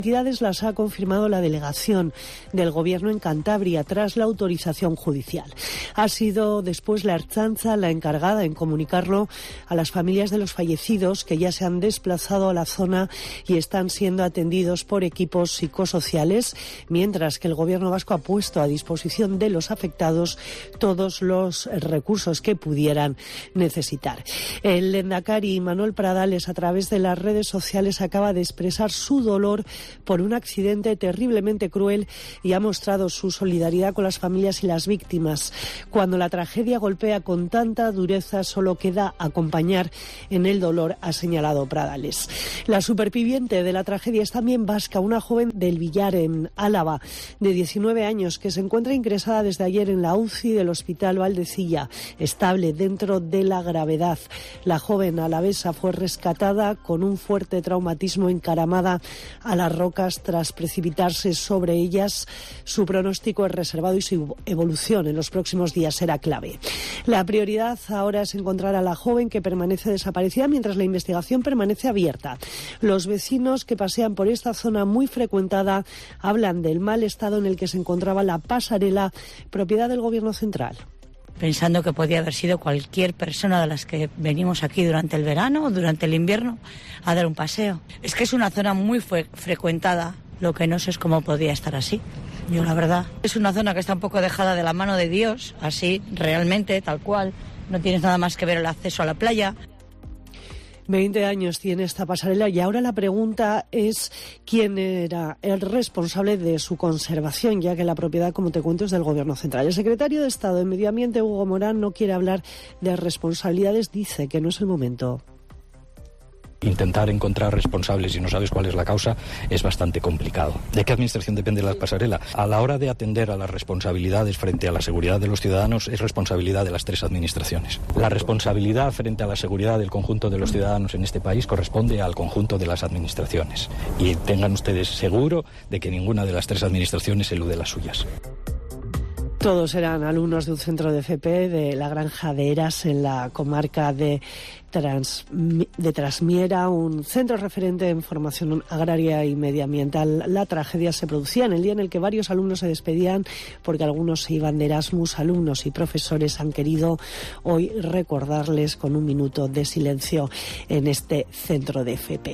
Entidades las ha confirmado la delegación del Gobierno en Cantabria tras la autorización judicial. Ha sido después la Ertzaintza la encargada en comunicarlo a las familias de los fallecidos, que ya se han desplazado a la zona y están siendo atendidos por equipos psicosociales, mientras que el Gobierno vasco ha puesto a disposición de los afectados todos los recursos que pudieran necesitar. El lehendakari Manuel Pradales, a través de las redes sociales, acaba de expresar su dolor por un accidente terriblemente cruel y ha mostrado su solidaridad con las familias y las víctimas. Cuando la tragedia golpea con tanta dureza, solo queda acompañar en el dolor, ha señalado Pradales. La superviviente de la tragedia es también vasca, una joven del Villar, en Álava, de 19 años, que se encuentra ingresada desde ayer en la UCI del Hospital Valdecilla, estable dentro de la gravedad. La joven alavesa fue rescatada con un fuerte traumatismo, encaramada a las rocas tras precipitarse sobre ellas. Su pronóstico es reservado y su evolución en los próximos días será clave. La prioridad ahora es encontrar a la joven, que permanece desaparecida mientras la investigación permanece abierta. Los vecinos que pasean por esta zona muy frecuentada hablan del mal estado en el que se encontraba la pasarela, propiedad del Gobierno central. Pensando que podía haber sido cualquier persona de las que venimos aquí durante el verano o durante el invierno a dar un paseo. Es que es una zona muy frecuentada, lo que no sé es cómo podía estar así. Yo la verdad, es una zona que está un poco dejada de la mano de Dios, así realmente, tal cual. No tienes nada más que ver el acceso a la playa. 20 años tiene esta pasarela y ahora la pregunta es quién era el responsable de su conservación, ya que la propiedad, como te cuento, es del Gobierno central. El secretario de Estado de Medio Ambiente, Hugo Morán, no quiere hablar de responsabilidades, dice que no es el momento. Intentar encontrar responsables y no sabes cuál es la causa es bastante complicado. ¿De qué administración depende la pasarela? A la hora de atender a las responsabilidades frente a la seguridad de los ciudadanos es responsabilidad de las tres administraciones. La responsabilidad frente a la seguridad del conjunto de los ciudadanos en este país corresponde al conjunto de las administraciones. Y tengan ustedes seguro de que ninguna de las tres administraciones elude las suyas. Todos eran alumnos de un centro de FP de la Granja de Eras, en la comarca de Trasmiera, un centro referente en formación agraria y medioambiental. La tragedia se producía en el día en el que varios alumnos se despedían porque algunos se iban de Erasmus. Alumnos y profesores han querido hoy recordarles con un minuto de silencio en este centro de FP.